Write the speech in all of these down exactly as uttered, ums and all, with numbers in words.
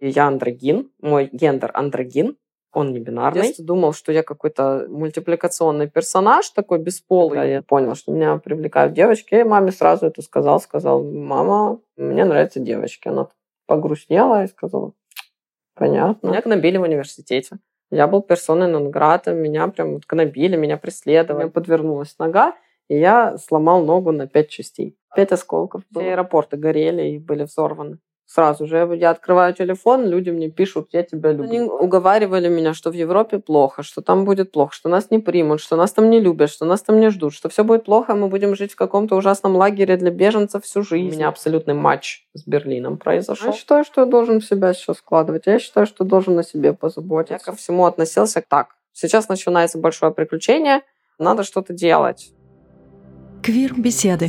Я андрогин, мой гендер андрогин, он не бинарный. Я думал, что я какой-то мультипликационный персонаж, такой бесполый. Да, я понял, что меня привлекают девочки. И маме сразу это сказал. Сказал: мама, мне нравятся девочки. Она погрустнела и сказала: понятно. Меня гнобили в университете. Я был персоной нон-грата, меня прям вот гнобили, меня преследовали. Мне подвернулась нога, и я сломал ногу на пять частей. Пять осколков. Все аэропорты горели и были взорваны. Сразу же я открываю телефон, люди мне пишут: я тебя люблю. Они уговаривали меня, что в Европе плохо, что там будет плохо, что нас не примут, что нас там не любят, что нас там не ждут, что все будет плохо, мы будем жить в каком-то ужасном лагере для беженцев всю жизнь. У меня абсолютный матч с Берлином произошел. Я считаю, что я должен в себя сейчас складывать. Я считаю, что должен о себе позаботиться. Я ко всему относился так. Сейчас начинается большое приключение, надо что-то делать. Квир-беседы.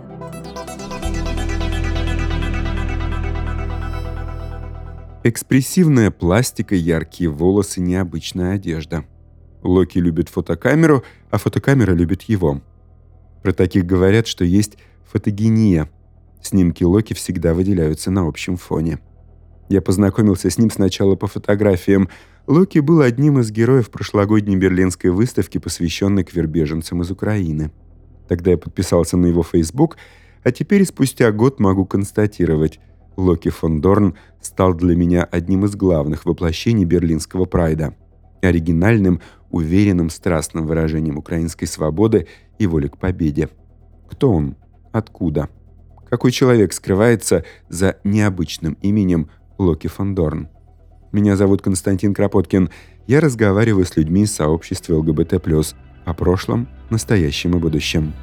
Экспрессивная пластика, яркие волосы, необычная одежда. Локи любит фотокамеру, а фотокамера любит его. Про таких говорят, что есть фотогения. Снимки Локи всегда выделяются на общем фоне. Я познакомился с ним сначала по фотографиям. Локи был одним из героев прошлогодней берлинской выставки, посвященной квир-беженцам из Украины. Тогда я подписался на его Facebook, а теперь спустя год могу констатировать: Локи фон Дорн стал для меня одним из главных воплощений берлинского прайда, оригинальным, уверенным, страстным выражением украинской свободы и воли к победе. Кто он? Откуда? Какой человек скрывается за необычным именем Локи фон Дорн? Меня зовут Константин Кропоткин. Я разговариваю с людьми из сообщества эл гэ бэ тэ плюс о прошлом, настоящем и будущем.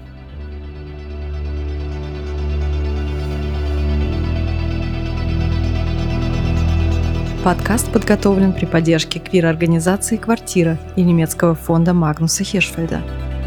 Подкаст подготовлен при поддержке квир-организации «Квартира» и немецкого фонда Магнуса Хиршфельда.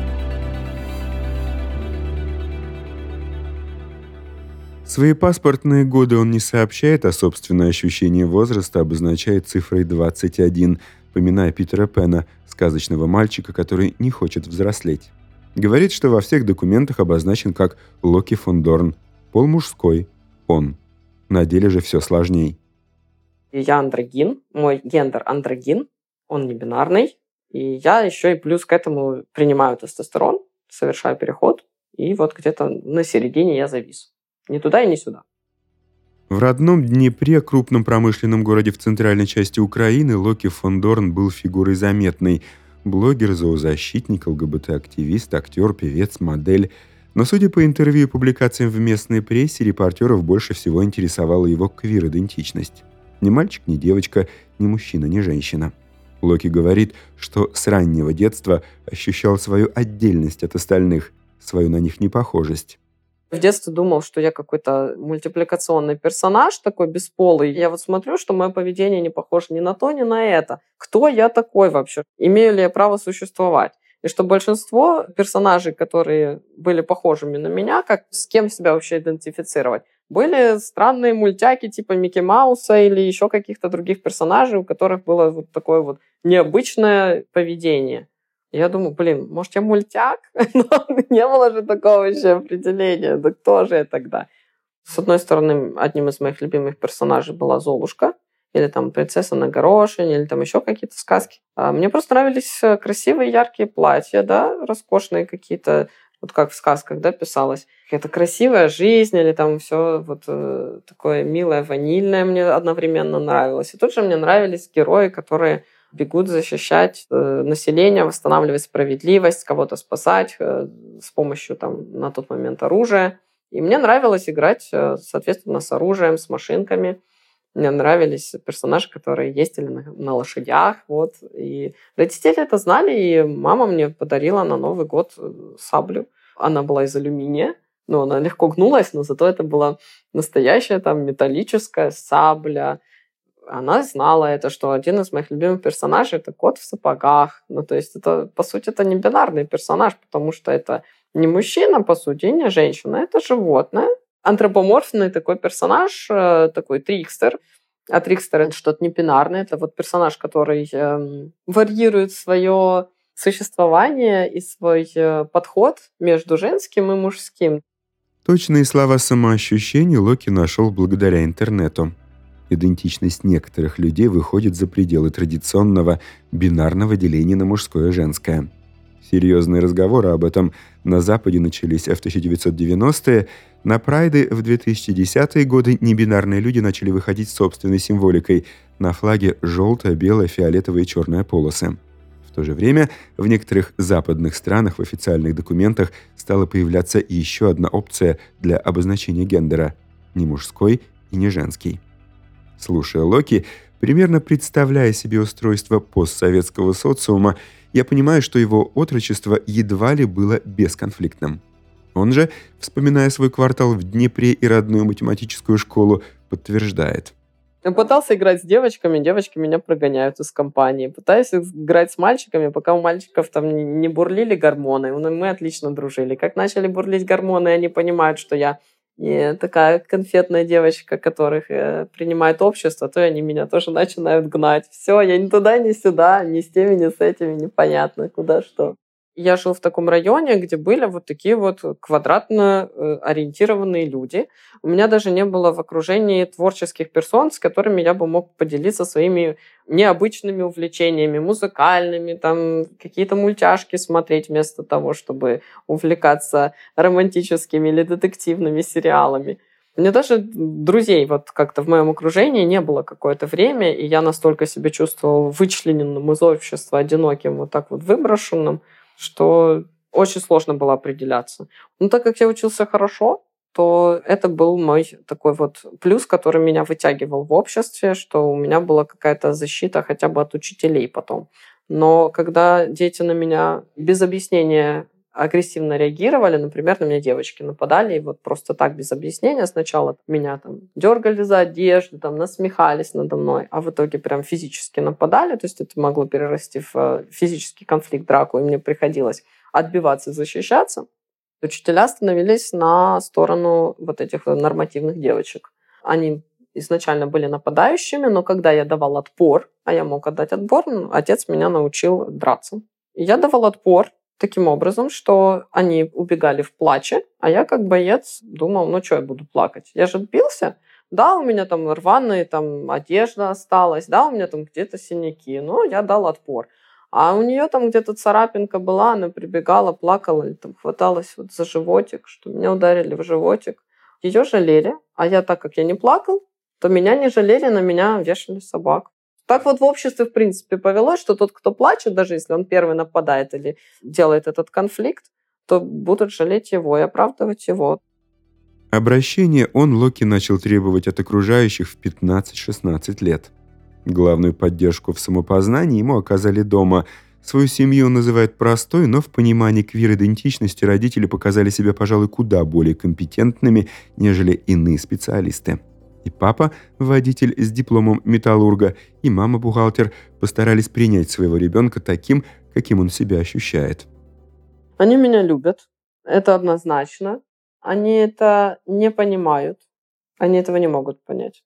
Свои паспортные годы он не сообщает, а собственное ощущение возраста обозначает цифрой двадцать один, поминая Питера Пэна, сказочного мальчика, который не хочет взрослеть. Говорит, что во всех документах обозначен как Локи фон Дорн, пол мужской, он. На деле же все сложней. Я андрогин, мой гендер андрогин, он не бинарный. И я еще и плюс к этому принимаю тестостерон, совершаю переход, и вот где-то на середине я завис. Ни туда и ни сюда. В родном Днепре, крупном промышленном городе в центральной части Украины, Локи фон Дорн был фигурой заметной. Блогер, зоозащитник, эл гэ бэ тэ-активист, актер, певец, модель. Но, судя по интервью и публикациям в местной прессе, репортеров больше всего интересовала его квир-идентичность. Ни мальчик, ни девочка, ни мужчина, ни женщина. Локи говорит, что с раннего детства ощущал свою отдельность от остальных, свою на них непохожесть. В детстве думал, что я какой-то мультипликационный персонаж, такой бесполый. Я вот смотрю, что мое поведение не похоже ни на то, ни на это. Кто я такой вообще? Имею ли я право существовать? И что большинство персонажей, которые были похожими на меня, как с кем себя вообще идентифицировать, были странные мультяки типа Микки Мауса или еще каких-то других персонажей, у которых было вот такое вот необычное поведение. И я думаю, блин, может, я мультяк? Но не было же такого вообще определения. Да кто же я тогда? С одной стороны, одним из моих любимых персонажей была Золушка, или там принцесса на горошине, или там еще какие-то сказки. А мне просто нравились красивые яркие платья, да, роскошные какие-то, вот как в сказках, да, писалось. Какая-то красивая жизнь, или там все вот э, такое милое, ванильное мне одновременно нравилось. И тут же мне нравились герои, которые бегут защищать э, население, восстанавливать справедливость, кого-то спасать э, с помощью там на тот момент оружия. И мне нравилось играть, э, соответственно, с оружием, с машинками. Мне нравились персонажи, которые ездили на, на лошадях. Вот. И родители это знали, и мама мне подарила на Новый год саблю. Она была из алюминия, но она легко гнулась, но зато это была настоящая там металлическая сабля. Она знала это, что один из моих любимых персонажей — это кот в сапогах. Ну, то есть это, по сути, это не бинарный персонаж, потому что это не мужчина, по сути, и не женщина, это животное. Антропоморфный такой персонаж, такой трикстер. А трикстер — это что-то не бинарное. Это вот персонаж, который э, варьирует свое существование и свой э, подход между женским и мужским. Точные слова самоощущения Локи нашел благодаря интернету. Идентичность некоторых людей выходит за пределы традиционного бинарного деления на мужское и женское. Серьезные разговоры об этом на Западе начались в тысяча девятьсот девяностые. На прайды в две тысячи десятые годы небинарные люди начали выходить с собственной символикой. На флаге желтая, белая, фиолетовая и черная полосы. В то же время в некоторых западных странах в официальных документах стала появляться еще одна опция для обозначения гендера – не мужской и не женский. Слушая Локи, примерно представляя себе устройство постсоветского социума, я понимаю, что его отрочество едва ли было бесконфликтным. Он же, вспоминая свой квартал в Днепре и родную математическую школу, подтверждает. Я пытался играть с девочками, девочки меня прогоняют из компании. Пытаюсь играть с мальчиками, пока у мальчиков там не бурлили гормоны. Мы отлично дружили. Как начали бурлить гормоны, они понимают, что я не такая конфетная девочка, которых э, принимает общество, то они меня тоже начинают гнать. Все, я ни туда, ни сюда, ни с теми, ни с этими, непонятно куда что. Я жил в таком районе, где были вот такие вот квадратно ориентированные люди. У меня даже не было в окружении творческих персон, с которыми я бы мог поделиться своими необычными увлечениями, музыкальными, там какие-то мультяшки смотреть вместо того, чтобы увлекаться романтическими или детективными сериалами. У меня даже друзей вот как-то в моем окружении не было какое-то время, и я настолько себя чувствовал вычлененным из общества, одиноким, вот так вот выброшенным, что очень сложно было определяться. Но так как я учился хорошо, то это был мой такой вот плюс, который меня вытягивал в обществе, что у меня была какая-то защита хотя бы от учителей потом. Но когда дети на меня без объяснения агрессивно реагировали, например, на меня девочки нападали, и вот просто так без объяснения сначала меня там дергали за одежду, там насмехались надо мной, а в итоге прям физически нападали, то есть это могло перерасти в физический конфликт, драку, и мне приходилось отбиваться и защищаться. Учителя становились на сторону вот этих нормативных девочек. Они изначально были нападающими, но когда я давал отпор, а я мог отдать отпор, отец меня научил драться. И я давал отпор таким образом, что они убегали в плаче, а я как боец думал, ну что я буду плакать? Я же отбился. Да, у меня там рваная там одежда осталась, да, у меня там где-то синяки, но я дал отпор. А у нее там где-то царапинка была, она прибегала, плакала, или там хваталась вот за животик, что меня ударили в животик. Ее жалели, а я, так как я не плакал, то меня не жалели, на меня вешали собак. Так вот в обществе, в принципе, повелось, что тот, кто плачет, даже если он первый нападает или делает этот конфликт, то будут жалеть его и оправдывать его. Обращение он, Локи, начал требовать от окружающих в пятнадцать-шестнадцать лет. Главную поддержку в самопознании ему оказали дома. Свою семью он называет простой, но в понимании квир-идентичности родители показали себя, пожалуй, куда более компетентными, нежели иные специалисты. И папа, водитель с дипломом металлурга, и мама, бухгалтер, постарались принять своего ребенка таким, каким он себя ощущает. Они меня любят, это однозначно. Они это не понимают, они этого не могут понять.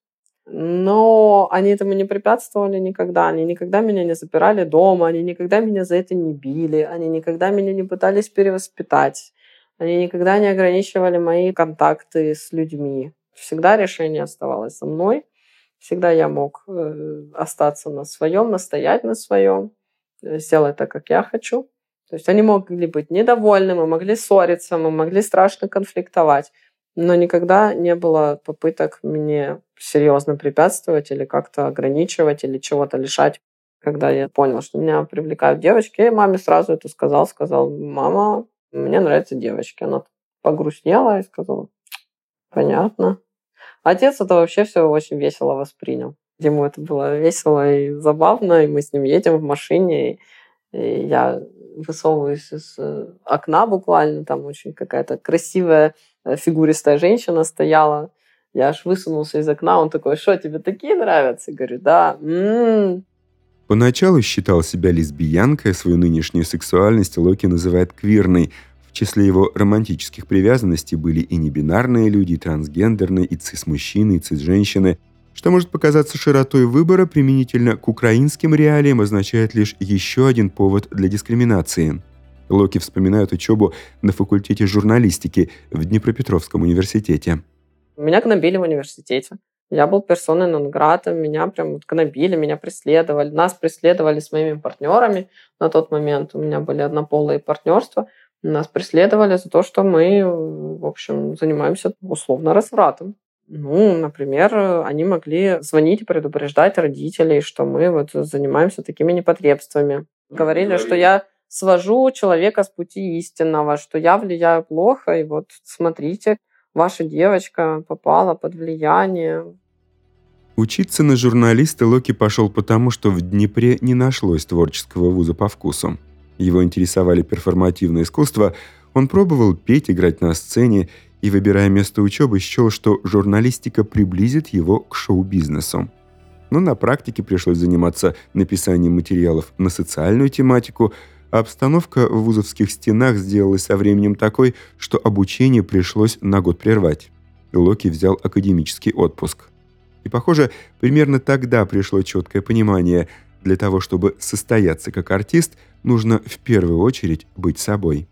Но они этому не препятствовали никогда, они никогда меня не запирали дома, они никогда меня за это не били, они никогда меня не пытались перевоспитать, они никогда не ограничивали мои контакты с людьми. Всегда решение оставалось за мной, всегда я мог э, остаться на своем, настоять на своем, сделать так, как я хочу. То есть они могли быть недовольны, мы могли ссориться, мы могли страшно конфликтовать, но никогда не было попыток мне серьезно препятствовать или как-то ограничивать или чего-то лишать. Когда я понял, что меня привлекают девочки, я маме сразу это сказал, сказал: мама, мне нравятся девочки. Она погрустнела и сказала: понятно. Отец это вообще все очень весело воспринял. Ему это было весело и забавно, и мы с ним едем в машине, и я высовываюсь из окна буквально, там очень какая-то красивая фигуристая женщина стояла. Я аж высунулся из окна, он такой: что, тебе такие нравятся? Я говорю: да. М-м-м. Поначалу считал себя лесбиянкой, свою нынешнюю сексуальность Локи называет квирной. В числе его романтических привязанностей были и небинарные люди, и трансгендерные, и цис-мужчины, и цис-женщины. Что может показаться широтой выбора, применительно к украинским реалиям, означает лишь еще один повод для дискриминации. Локи вспоминает учебу на факультете журналистики в Днепропетровском университете. Меня гнобили в университете. Я был персоной нон-грата, меня прям вот гнобили, меня преследовали. Нас преследовали с моими партнерами на тот момент. У меня были однополые партнерства. Нас преследовали за то, что мы, в общем, занимаемся условно развратом. Ну, например, они могли звонить и предупреждать родителей, что мы вот занимаемся такими непотребствами. Говорили, что я свожу человека с пути истинного, что я влияю плохо, и вот смотрите, ваша девочка попала под влияние. Учиться на журналиста Локи пошел потому, что в Днепре не нашлось творческого вуза по вкусу. Его интересовали перформативное искусство, он пробовал петь, играть на сцене и, выбирая место учебы, счел, что журналистика приблизит его к шоу-бизнесу. Но на практике пришлось заниматься написанием материалов на социальную тематику, а обстановка в вузовских стенах сделалась со временем такой, что обучение пришлось на год прервать. Локи взял академический отпуск. И, похоже, примерно тогда пришло четкое понимание: для того, чтобы состояться как артист, нужно в первую очередь быть собой.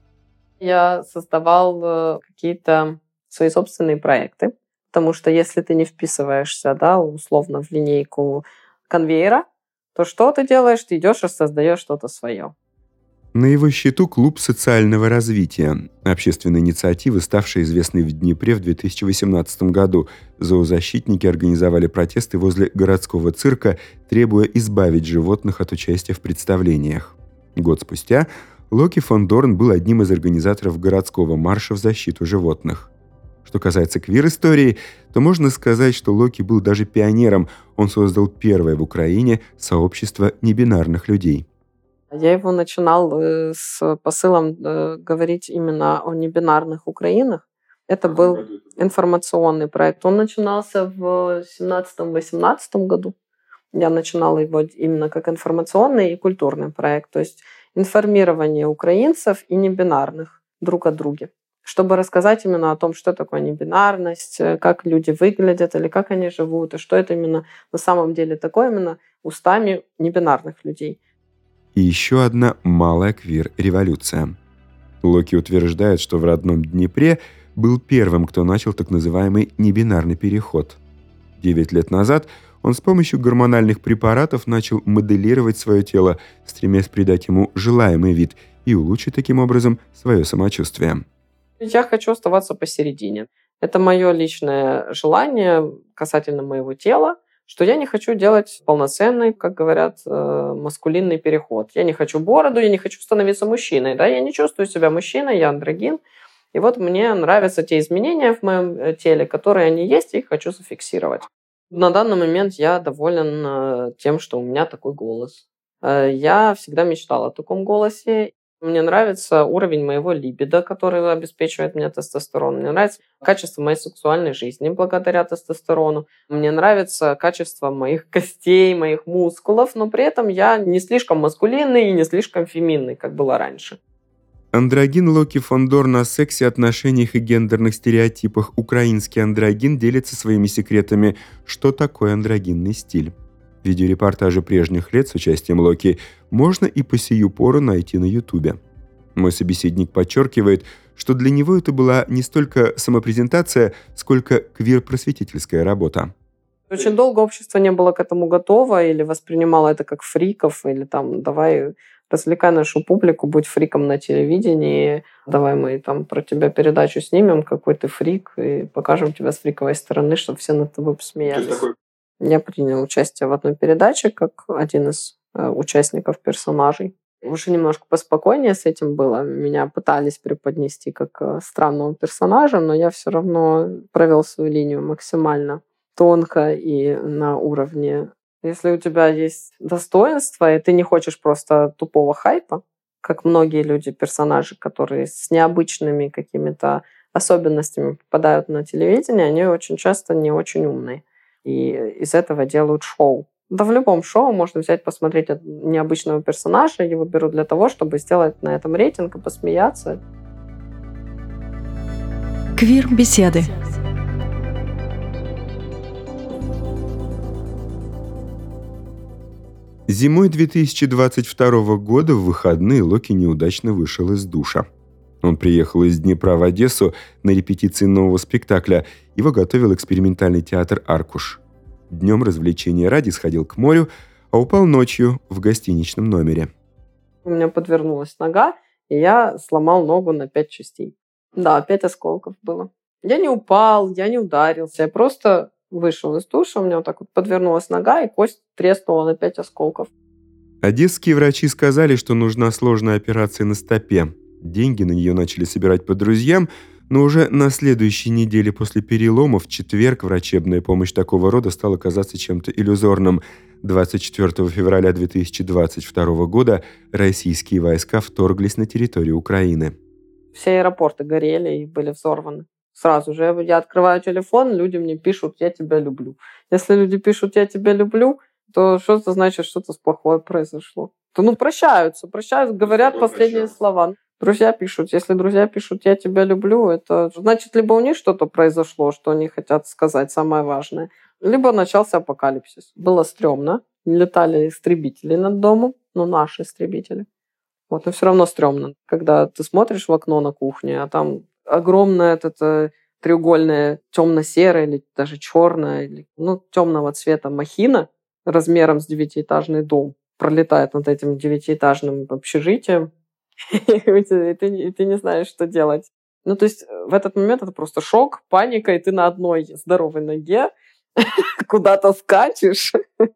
Я создавал какие-то свои собственные проекты, потому что если ты не вписываешься, да, условно в линейку конвейера, то что ты делаешь? Ты идешь и создаешь что-то свое. На его счету клуб социального развития, общественная инициатива, ставшая известной в Днепре в две тысячи восемнадцатом году. Зоозащитники организовали протесты возле городского цирка, требуя избавить животных от участия в представлениях. Год спустя Локи фон Дорн был одним из организаторов городского марша в защиту животных. Что касается квир-истории, то можно сказать, что Локи был даже пионером. Он создал первое в Украине сообщество небинарных людей. Я его начинал с посылом говорить именно о небинарных Украинах. Это был информационный проект. Он начинался в семнадцатом-восемнадцатом году. Я начинала его именно как информационный и культурный проект. То есть информирование украинцев и небинарных друг о друге. Чтобы рассказать именно о том, что такое небинарность, как люди выглядят или как они живут, и что это именно на самом деле такое именно устами небинарных людей. И еще одна малая квир-революция. Локи утверждает, что в родном Днепре был первым, кто начал так называемый небинарный переход. Девять лет назад он с помощью гормональных препаратов начал моделировать свое тело, стремясь придать ему желаемый вид и улучшить таким образом свое самочувствие. Я хочу оставаться посередине. Это мое личное желание касательно моего тела, что я не хочу делать полноценный, как говорят, маскулинный переход. Я не хочу бороду, я не хочу становиться мужчиной. Да? Я не чувствую себя мужчиной, я андрогин. И вот мне нравятся те изменения в моем теле, которые они есть, и их хочу зафиксировать. На данный момент я доволен тем, что у меня такой голос. Я всегда мечтала о таком голосе. Мне нравится уровень моего либидо, который обеспечивает мне тестостерон. Мне нравится качество моей сексуальной жизни благодаря тестостерону. Мне нравится качество моих костей, моих мускулов, но при этом я не слишком маскулинный и не слишком феминный, как было раньше. Андрогин Локи фон Дорн о сексе, отношениях и гендерных стереотипах. Украинский андрогин делится своими секретами. Что такое андрогинный стиль? Видеорепортажи прежних лет с участием Локи можно и по сию пору найти на Ютубе. Мой собеседник подчеркивает, что для него это была не столько самопрезентация, сколько квир-просветительская работа. Очень долго общество не было к этому готово или воспринимало это как фриков, или там давай развлекай нашу публику, будь фриком на телевидении, давай мы там про тебя передачу снимем, какой ты фрик, и покажем тебя с фриковой стороны, чтобы все над тобой посмеялись. Я принял участие в одной передаче как один из э, участников персонажей. Уже немножко поспокойнее с этим было. Меня пытались преподнести как э, странного персонажа, но я все равно провел свою линию максимально тонко и на уровне. Если у тебя есть достоинство, и ты не хочешь просто тупого хайпа, как многие люди, персонажи, которые с необычными какими-то особенностями попадают на телевидение, они очень часто не очень умные. И из этого делают шоу. Да в любом шоу можно взять, посмотреть необычного персонажа, его берут для того, чтобы сделать на этом рейтинг и посмеяться. Квир-беседы. Зимой две тысячи двадцать второго года в выходные Локи неудачно вышел из душа. Он приехал из Днепра в Одессу на репетиции нового спектакля. Его готовил экспериментальный театр «Аркуш». Днем развлечения ради сходил к морю, а упал ночью в гостиничном номере. У меня подвернулась нога, и я сломал ногу на пять частей. Да, пять осколков было. Я не упал, я не ударился, я просто вышел из душа, у меня вот так вот подвернулась нога, и кость треснула на пять осколков. Одесские врачи сказали, что нужна сложная операция на стопе. Деньги на нее начали собирать по друзьям, но уже на следующей неделе после перелома, в четверг, врачебная помощь такого рода стала казаться чем-то иллюзорным. двадцать четвёртого февраля две тысячи двадцать второго года российские войска вторглись на территорию Украины. Все аэропорты горели и были взорваны. Сразу же я открываю телефон, люди мне пишут «я тебя люблю». Если люди пишут «я тебя люблю», то что-то значит, что-то плохое произошло. То, ну, прощаются, прощаются, говорят Что последние прощаются? слова. Друзья пишут. Если друзья пишут «я тебя люблю», это значит, либо у них что-то произошло, что они хотят сказать, самое важное, либо начался апокалипсис. Было стрёмно. Летали истребители над домом, ну, наши истребители. Вот, но все равно стрёмно, когда ты смотришь в окно на кухне, а там огромная эта треугольная темно-серая или даже черная, или, ну, темного цвета махина размером с девятиэтажный дом пролетает над этим девятиэтажным общежитием, и ты не знаешь, что делать. Ну, то есть в этот момент это просто шок, паника, и ты на одной здоровой ноге куда-то скачешь.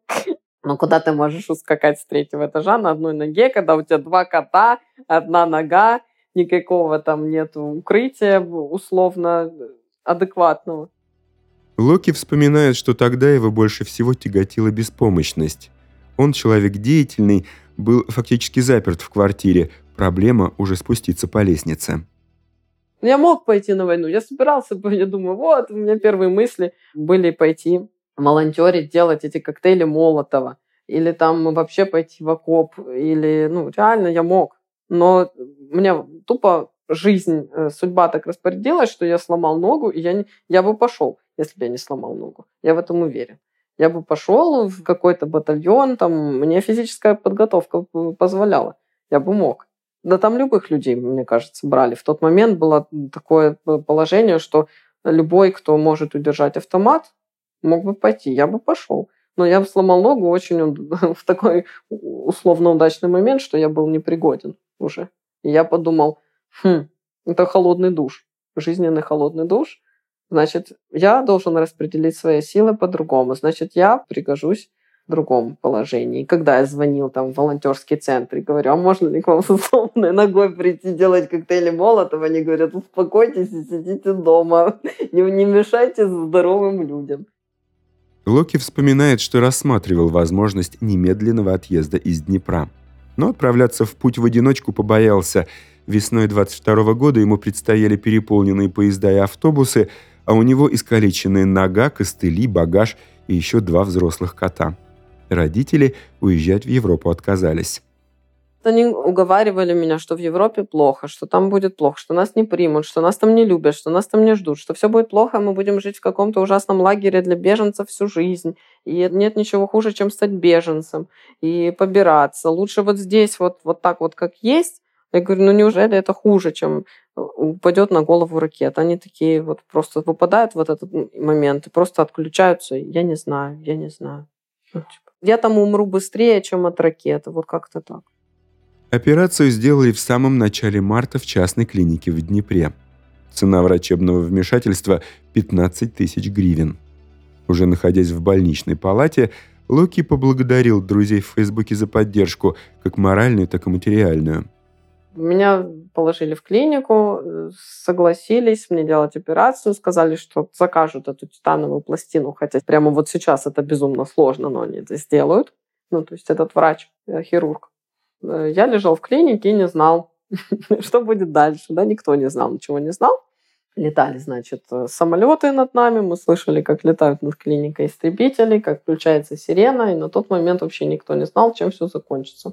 Но куда ты можешь ускакать с третьего этажа на одной ноге, когда у тебя два кота, одна нога, никакого там нет укрытия условно адекватного. Локи вспоминает, что тогда его больше всего тяготила беспомощность. Он, человек деятельный, был фактически заперт в квартире. Проблема уже спуститься по лестнице. Я мог пойти на войну. Я собирался, я думаю, вот, у меня первые мысли были пойти волонтерить, делать эти коктейли Молотова. Или там вообще пойти в окоп. Или, ну, реально я мог. Но мне тупо жизнь, судьба так распорядилась, что я сломал ногу, и я, не, я бы пошел, если бы я не сломал ногу. Я в этом уверен. Я бы пошел в какой-то батальон, там, мне физическая подготовка позволяла. Я бы мог. Да там любых людей, мне кажется, брали. В тот момент было такое положение, что любой, кто может удержать автомат, мог бы пойти. Я бы пошел. Но я бы сломал ногу очень в такой условно удачный момент, что я был непригоден уже. И я подумал, хм, это холодный душ, жизненный холодный душ. Значит, я должен распределить свои силы по-другому. Значит, я пригожусь в другом положении. И когда я звонил там в волонтерский центр и говорю, а можно ли к вам со сломанной ногой прийти делать коктейли Молотова, они говорят, успокойтесь и сидите дома, не, не мешайте здоровым людям. Локи вспоминает, что рассматривал возможность немедленного отъезда из Днепра. Но отправляться в путь в одиночку побоялся. Весной двадцать второго года ему предстояли переполненные поезда и автобусы, а у него искалеченная нога, костыли, багаж и еще два взрослых кота. Родители уезжать в Европу отказались. Они уговаривали меня, что в Европе плохо, что там будет плохо, что нас не примут, что нас там не любят, что нас там не ждут, что все будет плохо, мы будем жить в каком-то ужасном лагере для беженцев всю жизнь. И нет ничего хуже, чем стать беженцем и побираться. Лучше вот здесь вот, вот так вот, как есть. Я говорю, ну неужели это хуже, чем упадет на голову ракета? Они такие вот просто выпадают в этот момент и просто отключаются. Я не знаю, я не знаю. Ну, типа, я там умру быстрее, чем от ракеты. Вот как-то так. Операцию сделали в самом начале марта в частной клинике в Днепре. Цена врачебного вмешательства – пятнадцать тысяч гривен. Уже находясь в больничной палате, Локи поблагодарил друзей в Фейсбуке за поддержку, как моральную, так и материальную. Меня положили в клинику, согласились мне делать операцию, сказали, что закажут эту титановую пластину, хотя прямо вот сейчас это безумно сложно, но они это сделают. Ну, то есть этот врач, хирург. Я лежал в клинике и не знал, что будет дальше. Да, никто не знал, ничего не знал. Летали, значит, самолеты над нами. Мы слышали, как летают над клиникой истребители, как включается сирена. И на тот момент вообще никто не знал, чем все закончится.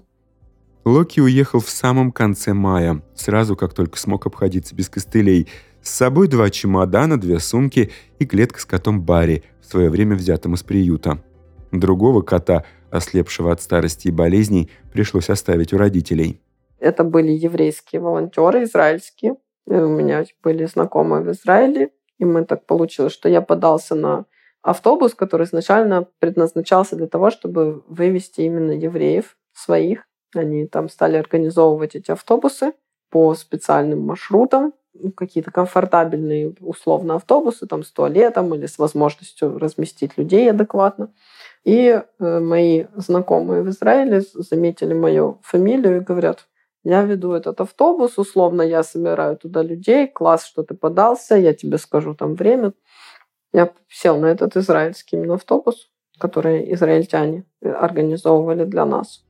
Локи уехал в самом конце мая, сразу как только смог обходиться без костылей. С собой два чемодана, две сумки и клетка с котом Барри, в свое время взятым из приюта. Другого кота, ослепшего от старости и болезней, пришлось оставить у родителей. Это были еврейские волонтеры, израильские. У меня были знакомые в Израиле. И мы так получилось, что я подался на автобус, который изначально предназначался для того, чтобы вывести именно евреев своих. Они там стали организовывать эти автобусы по специальным маршрутам, какие-то комфортабельные условно автобусы там, с туалетом или с возможностью разместить людей адекватно. И э, мои знакомые в Израиле заметили мою фамилию и говорят: я веду этот автобус, условно я собираю туда людей, класс, что ты подался, я тебе скажу там время. Я сел на этот израильский именно автобус, который израильтяне организовывали для нас.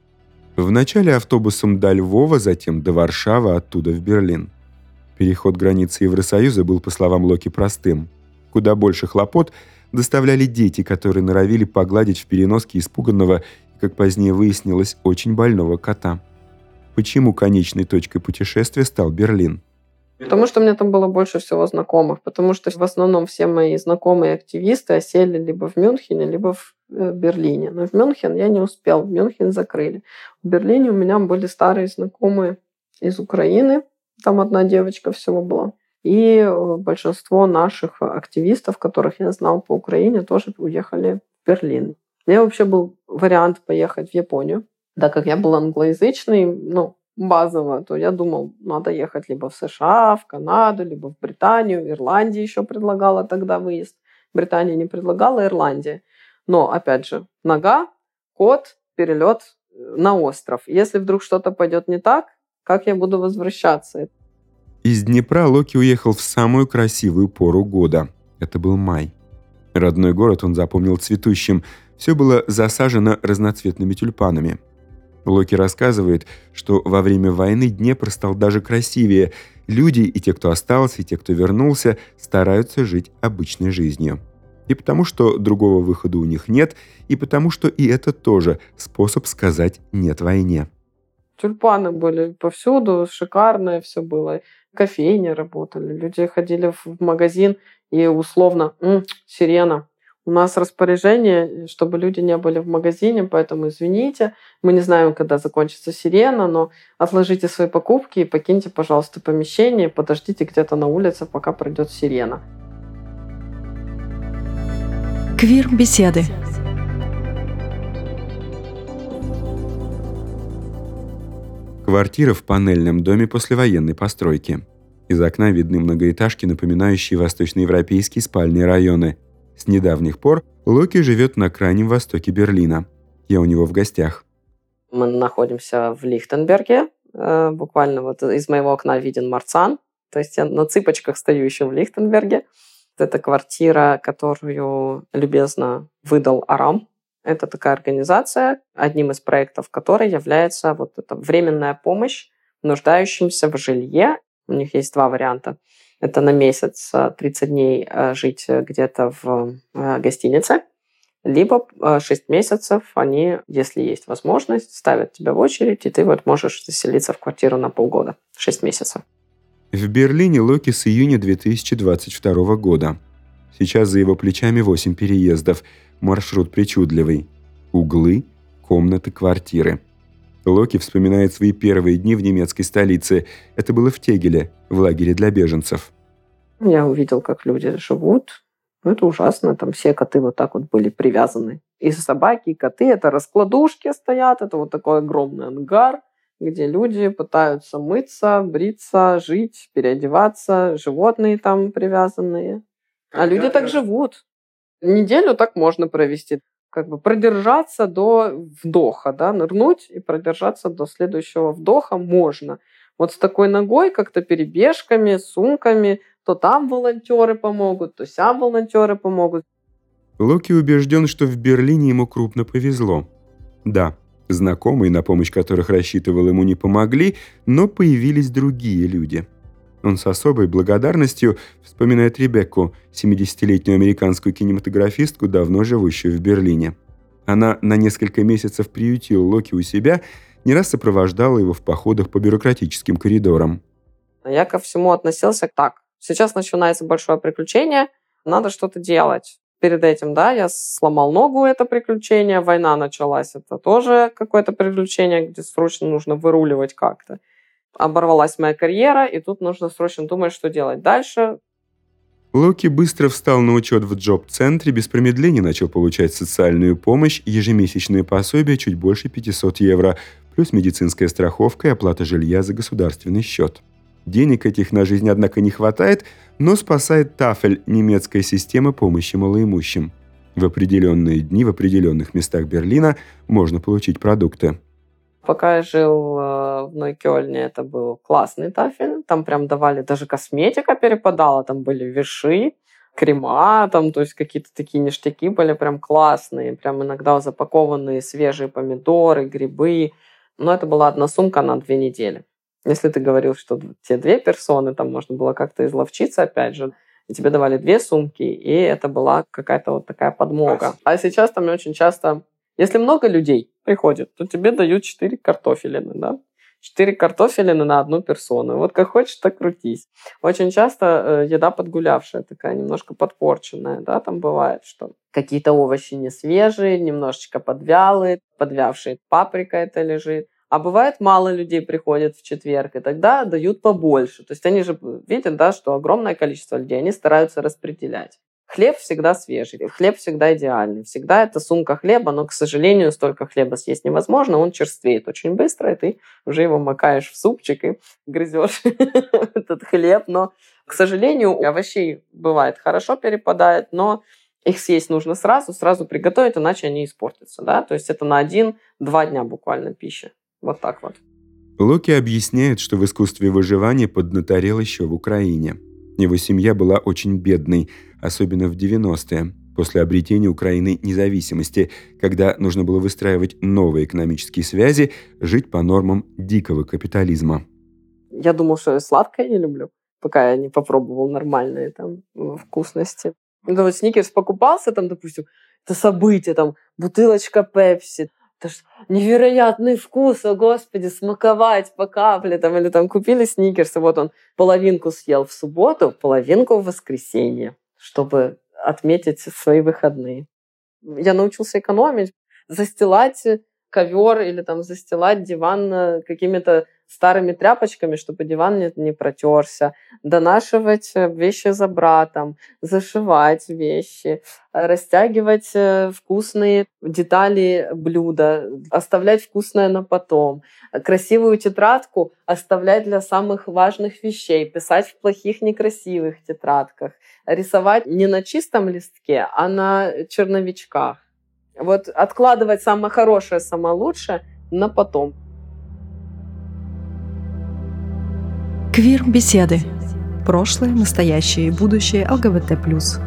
Вначале автобусом до Львова, затем до Варшавы, оттуда в Берлин. Переход границы Евросоюза был, по словам Локи, простым. Куда больше хлопот доставляли дети, которые норовили погладить в переноске испуганного и, как позднее выяснилось, очень больного кота. Почему конечной точкой путешествия стал Берлин? Потому что у меня там было больше всего знакомых. Потому что в основном все мои знакомые активисты осели либо в Мюнхене, либо в Берлине. Но в Мюнхен я не успел. В Мюнхен закрыли. В Берлине у меня были старые знакомые из Украины. Там одна девочка всего была. И большинство наших активистов, которых я знал по Украине, тоже уехали в Берлин. У меня вообще был вариант поехать в Японию. Так как я был англоязычный, ну, базово, то я думал, надо ехать либо в США, в Канаду, либо в Британию. Ирландия еще предлагала тогда выезд. Британия не предлагала, Ирландия. Но, опять же, нога, кот, перелет на остров. Если вдруг что-то пойдет не так, как я буду возвращаться? Из Днепра Локи уехал в самую красивую пору года. Это был май. Родной город он запомнил цветущим. Все было засажено разноцветными тюльпанами. Локи рассказывает, что во время войны Днепр стал даже красивее. Люди, и те, кто остался, и те, кто вернулся, стараются жить обычной жизнью. И потому, что другого выхода у них нет, и потому, что и это тоже способ сказать «нет» войне. Тюльпаны были повсюду, шикарное все было. Кофейни работали, люди ходили в магазин и условно «М, сирена». У нас распоряжение, чтобы люди не были в магазине, поэтому извините, мы не знаем, когда закончится сирена, но отложите свои покупки и покиньте, пожалуйста, помещение, подождите где-то на улице, пока пройдет сирена. Квир-беседы. Квартира в панельном доме послевоенной постройки. Из окна видны многоэтажки, напоминающие восточноевропейские спальные районы. С недавних пор Локи живет на крайнем востоке Берлина. Я у него в гостях. Мы находимся в Лихтенберге. Буквально вот из моего окна виден Марцан. То есть я на цыпочках стою еще в Лихтенберге. Это квартира, которую любезно выдал Арам. Это такая организация, одним из проектов которой является вот эта временная помощь нуждающимся в жилье. У них есть два варианта. Это на месяц, тридцать дней жить где-то в гостинице, либо шесть месяцев они, если есть возможность, ставят тебя в очередь, и ты вот можешь заселиться в квартиру на полгода, шесть месяцев. В Берлине Локи с июня две тысячи двадцать второго года. Сейчас за его плечами восемь переездов. Маршрут причудливый. Углы, комнаты, квартиры. Локи вспоминает свои первые дни в немецкой столице. Это было в Тегеле, в лагере для беженцев. Я увидел, как люди живут. Ну, это ужасно. Там все коты вот так вот были привязаны. И собаки, и коты. Это раскладушки стоят. Это вот такой огромный ангар, где люди пытаются мыться, бриться, жить, переодеваться. Животные там привязанные. А люди так живут. Неделю так можно провести. Как бы продержаться до вдоха, да, нырнуть и продержаться до следующего вдоха можно. Вот с такой ногой, как-то перебежками, сумками, то там волонтеры помогут, то сям волонтеры помогут. Локи убежден, что в Берлине ему крупно повезло. Да, знакомые, на помощь которых рассчитывал, ему не помогли, но появились другие люди. Он с особой благодарностью вспоминает Ребекку, семидесятилетнюю американскую кинематографистку, давно живущую в Берлине. Она на несколько месяцев приютила Локи у себя, не раз сопровождала его в походах по бюрократическим коридорам. Я ко всему относился так. Сейчас начинается большое приключение, надо что-то делать. Перед этим, да, я сломал ногу, это приключение, война началась, это тоже какое-то приключение, где срочно нужно выруливать как-то. Оборвалась моя карьера, и тут нужно срочно думать, что делать дальше. Локи быстро встал на учет в джоб-центре, без промедления начал получать социальную помощь, ежемесячные пособия чуть больше пятьсот евро, плюс медицинская страховка и оплата жилья за государственный счет. Денег этих на жизнь, однако, не хватает, но спасает Тафель, немецкая система помощи малоимущим. В определенные дни в определенных местах Берлина можно получить продукты. Пока я жил в Нойкёльне, это был классный Тафель. Там прям давали, даже косметика перепадала, там были виши, крема, там, то есть какие-то такие ништяки были прям классные, прям иногда запакованные свежие помидоры, грибы. Но это была одна сумка на две недели. Если ты говорил, что те две персоны, там можно было как-то изловчиться, опять же, и тебе давали две сумки, и это была какая-то вот такая подмога. А сейчас там очень часто, если много людей приходит, то тебе дают четыре картофелины, да? четыре картофелины на одну персону. Вот как хочешь, так крутись. Очень часто э, еда подгулявшая, такая немножко подпорченная, да, там бывает, что какие-то овощи не свежие, немножечко подвялые, подвявшие паприка это лежит. А бывает, мало людей приходит в четверг, и тогда дают побольше. То есть они же видят, да, что огромное количество людей, они стараются распределять. Хлеб всегда свежий, хлеб всегда идеальный. Всегда это сумка хлеба, но, к сожалению, столько хлеба съесть невозможно, он черствеет очень быстро, и ты уже его макаешь в супчик и грызешь этот хлеб. Но, к сожалению, овощей бывает хорошо перепадает, но их съесть нужно сразу, сразу приготовить, иначе они испортятся. Да? То есть это на один-два дня буквально пища. Вот так вот. Локи объясняет, что в искусстве выживания поднаторел еще в Украине. Его семья была очень бедной, особенно в девяностые, после обретения Украины независимости, когда нужно было выстраивать новые экономические связи, жить по нормам дикого капитализма. Я думал, что я сладкое не люблю, пока я не попробовал нормальные там вкусности. Ну, вот сникерс покупался, там, допустим, это событие, там, бутылочка пепси, это ж невероятный вкус, о господи, смаковать по капле, там, или там купили сникерс, и вот он половинку съел в субботу, половинку в воскресенье, чтобы отметить свои выходные. Я научился экономить, застилать ковер или там застилать диван какими-то старыми тряпочками, чтобы диван не, не протерся, донашивать вещи за братом, зашивать вещи, растягивать вкусные детали блюда, оставлять вкусное на потом, красивую тетрадку оставлять для самых важных вещей, писать в плохих некрасивых тетрадках, рисовать не на чистом листке, а на черновичках. Вот откладывать самое хорошее, самое лучшее на потом. Квир-беседы. Прошлое, настоящее и будущее ЛГБТ плюс.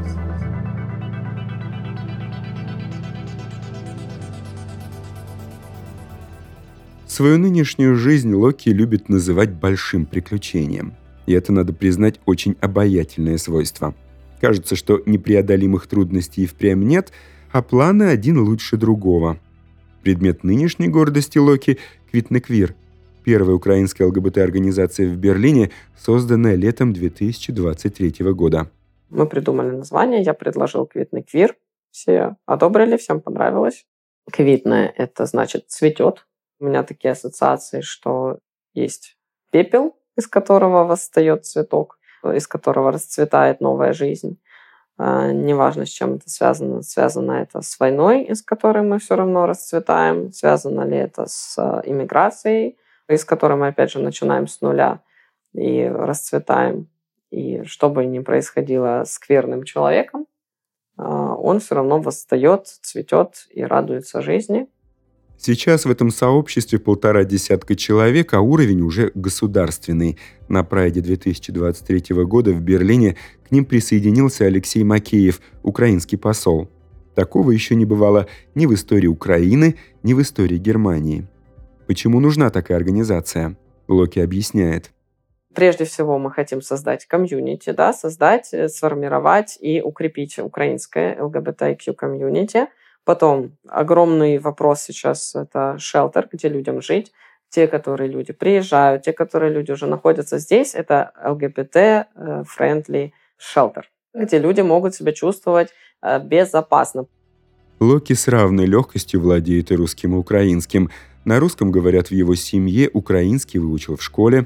Свою нынешнюю жизнь Локи любит называть большим приключением. И это, надо признать, очень обаятельное свойство. Кажется, что непреодолимых трудностей и впрямь нет, а планы один лучше другого. Предмет нынешней гордости Локи – Квитнеквир, первая украинская ЛГБТ-организация в Берлине, созданная летом две тысячи двадцать третьего года. Мы придумали название, я предложил Квитнеквир, все одобрили, всем понравилось. Квитне – это значит цветет. У меня такие ассоциации, что есть пепел, из которого восстает цветок, из которого расцветает новая жизнь. Неважно, с чем это связано. Связано это с войной, из которой мы все равно расцветаем. Связано ли это с иммиграцией, из которой мы, опять же, начинаем с нуля и расцветаем. И что бы ни происходило с квирным человеком, он все равно восстает, цветет и радуется жизни. Сейчас в этом сообществе полтора десятка человек, а уровень уже государственный. На Прайде две тысячи двадцать третьего года в Берлине к ним присоединился Алексей Макеев, украинский посол. Такого еще не бывало ни в истории Украины, ни в истории Германии. Почему нужна такая организация? Локи объясняет. Прежде всего мы хотим создать комьюнити, да, создать, сформировать и укрепить украинское ЛГБТQ-комьюнити. Потом огромный вопрос сейчас – это шелтер, где людям жить. Те, которые люди приезжают, те, которые люди уже находятся здесь, это ЛГБТ-friendly shelter, где люди могут себя чувствовать безопасно. Локи с равной легкостью владеет и русским, и украинским. На русском говорят в его семье, украинский выучил в школе.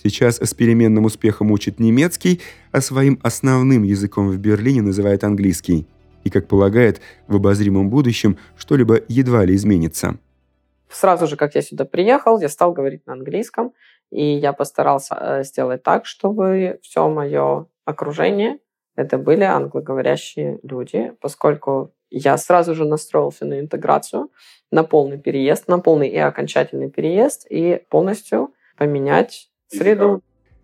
Сейчас с переменным успехом учит немецкий, а своим основным языком в Берлине называет английский. И, как полагает, в обозримом будущем что-либо едва ли изменится. Сразу же, как я сюда приехал, я стал говорить на английском, и я постарался сделать так, чтобы все мое окружение это были англоговорящие люди, поскольку я сразу же настроился на интеграцию, на полный переезд, на полный и окончательный переезд, и полностью поменять среду.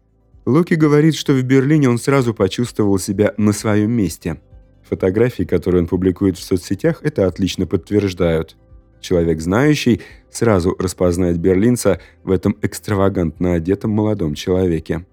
Локи говорит, что в Берлине он сразу почувствовал себя на своем месте. Фотографии, которые он публикует в соцсетях, это отлично подтверждают. Человек знающий сразу распознает берлинца в этом экстравагантно одетом молодом человеке.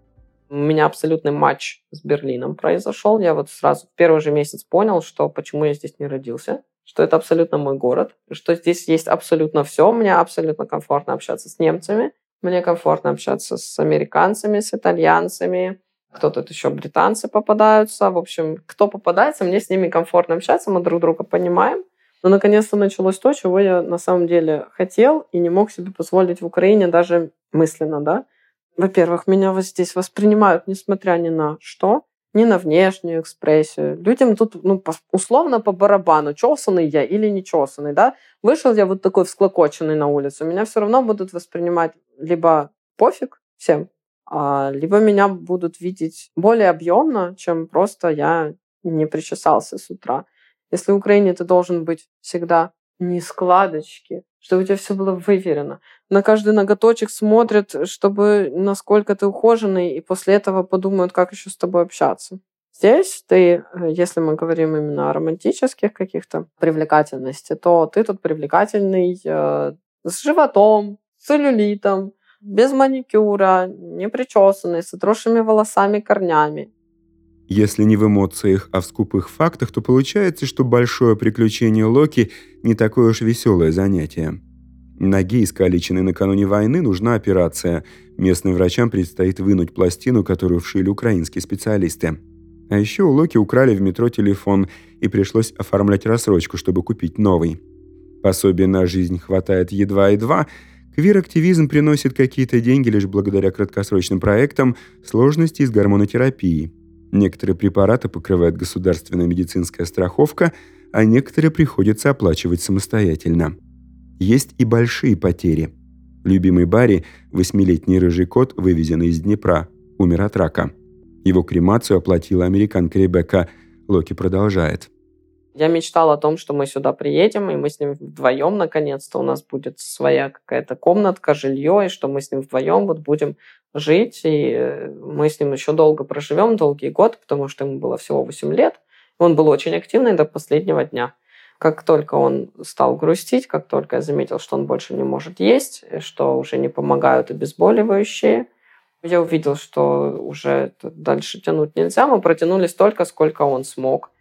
У меня абсолютный матч с Берлином произошел. Я вот сразу в первый же месяц понял, что почему я здесь не родился, что это абсолютно мой город, что здесь есть абсолютно все. Мне абсолютно комфортно общаться с немцами, мне комфортно общаться с американцами, с итальянцами. Кто тут еще? Британцы попадаются. В общем, кто попадается, мне с ними комфортно общаться, мы друг друга понимаем. Но наконец-то началось то, чего я на самом деле хотел и не мог себе позволить в Украине даже мысленно, да. Во-первых, меня вот здесь воспринимают, несмотря ни на что, ни на внешнюю экспрессию. Людям тут, ну, условно по барабану, чесанный я или не чесанный, да. Вышел я вот такой всклокоченный на улицу, меня все равно будут воспринимать либо пофиг всем, а, либо меня будут видеть более объемно, чем просто я не причесался с утра. Если в Украине ты должен быть всегда не складочки, чтобы у тебя все было выверено. На каждый ноготочек смотрят, чтобы насколько ты ухоженный, и после этого подумают, как еще с тобой общаться. Здесь ты, если мы говорим именно о романтических каких-то привлекательности, то ты тут привлекательный э, с животом, с целлюлитом, без маникюра, не причесанный, с отросшими волосами, корнями. Если не в эмоциях, а в скупых фактах, то получается, что большое приключение Локи не такое уж веселое занятие. Ноге, искалеченной накануне войны, нужна операция. Местным врачам предстоит вынуть пластину, которую вшили украинские специалисты. А еще у Локи украли в метро телефон, и пришлось оформлять рассрочку, чтобы купить новый. Пособия на жизнь хватает едва-едва. Квир-активизм приносит какие-то деньги лишь благодаря краткосрочным проектам, сложности с гормонотерапией. Некоторые препараты покрывает государственная медицинская страховка, а некоторые приходится оплачивать самостоятельно. Есть и большие потери. Любимый Барри, восьмилетний рыжий кот, вывезенный из Днепра, умер от рака. Его кремацию оплатила американка Ребекка. Локи продолжает. Я мечтала о том, что мы сюда приедем, и мы с ним вдвоем, наконец-то, у нас будет своя какая-то комнатка, жилье, и что мы с ним вдвоем вот будем жить, и мы с ним еще долго проживем, долгие годы, потому что ему было всего восемь лет. Он был очень активный до последнего дня. Как только он стал грустить, как только я заметил, что он больше не может есть, что уже не помогают обезболивающие, я увидел, что уже дальше тянуть нельзя. Мы протянули столько, сколько он смог.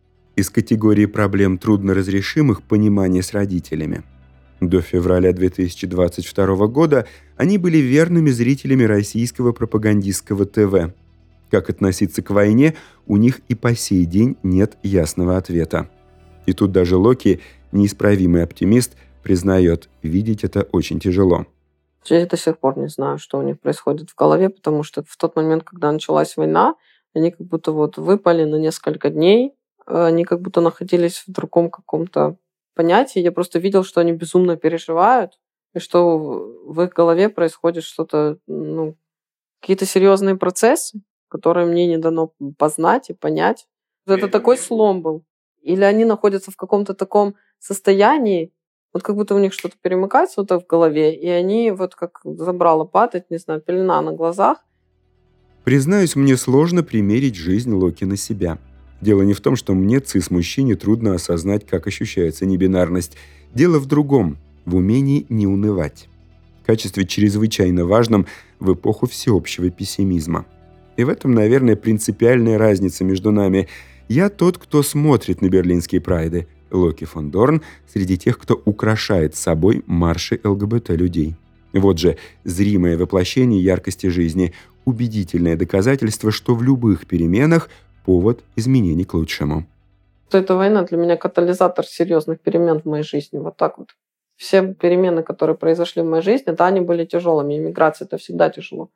Из категории проблем трудноразрешимых понимание с родителями. До февраля две тысячи двадцать второго года они были верными зрителями российского пропагандистского ТВ. Как относиться к войне, у них и по сей день нет ясного ответа. И тут даже Локи, неисправимый оптимист, признает, видеть это очень тяжело. Я до сих пор не знаю, что у них происходит в голове, потому что в тот момент, когда началась война, они как будто вот выпали на несколько дней, они как будто находились в другом каком-то понятии. Я просто видел, что они безумно переживают, и что в их голове происходит что-то, ну, какие-то серьезные процессы, которые мне не дано познать и понять. Это такой слом был. Или они находятся в каком-то таком состоянии, вот как будто у них что-то перемыкается вот так в голове, и они вот как забрало падать, не знаю, пелена на глазах. Признаюсь, мне сложно примерить жизнь Локи на себя. Дело не в том, что мне, цис-мужчине, трудно осознать, как ощущается небинарность. Дело в другом, в умении не унывать. Качестве чрезвычайно важном в эпоху всеобщего пессимизма. И в этом, наверное, принципиальная разница между нами. Я тот, кто смотрит на берлинские прайды. Локи фон Дорн среди тех, кто украшает собой марши ЛГБТ-людей. Вот же зримое воплощение яркости жизни, убедительное доказательство, что в любых переменах повод изменений к лучшему. Эта война для меня катализатор серьезных перемен в моей жизни. Вот так вот. Все перемены, которые произошли в моей жизни, да, они были тяжелыми. Иммиграция — это всегда тяжело.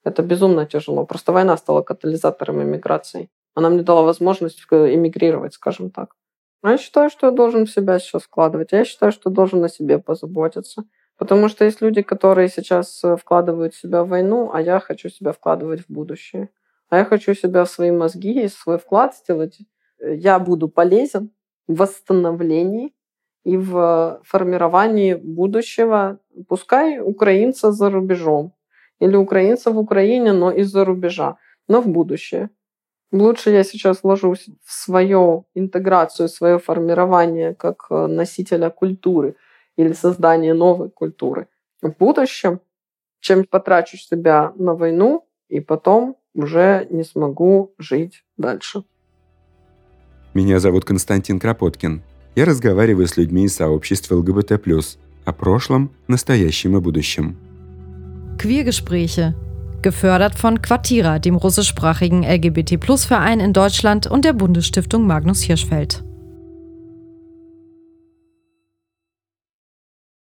Это безумно тяжело. Просто война стала катализатором эмиграции. Она мне дала возможность эмигрировать, скажем так. А я считаю, что я должен в себя сейчас вкладывать. Я считаю, что должен о себе позаботиться. Потому что есть люди, которые сейчас вкладывают себя в войну, а я хочу себя вкладывать в будущее. А я хочу себя в свои мозги и свой вклад сделать. Я буду полезен в восстановлении и в формировании будущего, пускай украинца за рубежом, или украинца в Украине, но из-за рубежа, но в будущее. Лучше я сейчас вложусь в свою интеграцию, в свое формирование как носителя культуры или создание новой культуры в будущем, чем потрачу себя на войну и потом уже не смогу жить дальше. Меня зовут Константин Кропоткин. Я разговариваю с людьми из сообщества эл гэ бэ тэ плюс о прошлом, настоящем и будущем. Queergespräche. Gefördert von Quartira, dem russischsprachigen L G B T Plus Verein in Deutschland und der Bundesstiftung Magnus Hirschfeld.